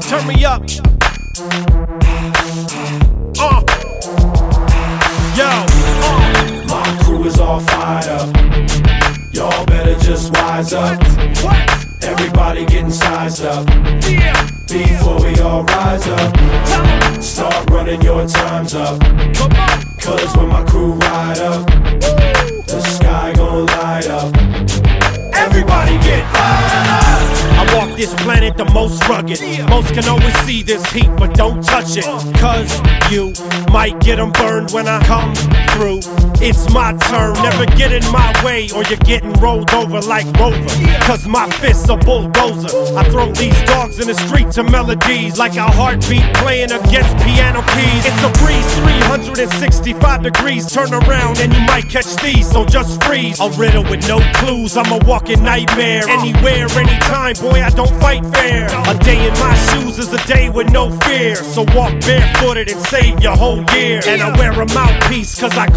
turn me up. My crew is all fired up. Y'all better just wise up. Everybody getting sized up. Before we all rise up, start running your times up. Cause when my crew ride up, the sky gon' light up. Everybody get fired up. I walk this planet the most rugged. Most can always see this heat but don't touch it. Cause you might get them burned when I come through. It's my turn, never get in my way or you're getting rolled over like Rover. Cause my fists a bulldozer. I throw these dogs in the street to melodies like a heartbeat playing against piano keys. It's a breeze, 365 degrees. Turn around and you might catch these, so just freeze. A riddle with no clues, I'm a walking nightmare. Anywhere, anytime, boy, I don't fight fair. A day in my shoes is a day with no fear. So walk barefooted and save your whole year. And I wear a mouthpiece cause I